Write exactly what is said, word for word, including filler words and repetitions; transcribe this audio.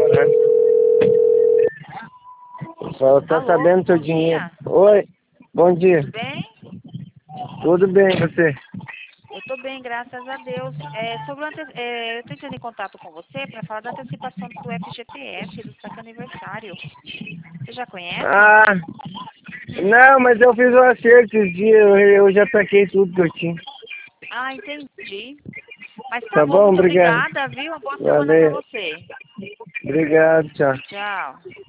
né? Só tá Alô, sabendo seu bom dinheiro. dia. Oi, bom dia. Tudo bem? Tudo bem, você? Eu estou bem, graças a Deus. É, sobre o ante... é, eu estou entrando em contato com você para falar da antecipação do F G T S, do saque aniversário. Você já conhece? Ah, não, mas eu fiz um acerto esses dias, eu, eu já saquei tudo que eu tinha. Ah, entendi. Mas tá Tá bom, bom, muito obrigado. obrigada, viu? Uma boa semana para Valeu. você. Obrigado, tchau. Tchau.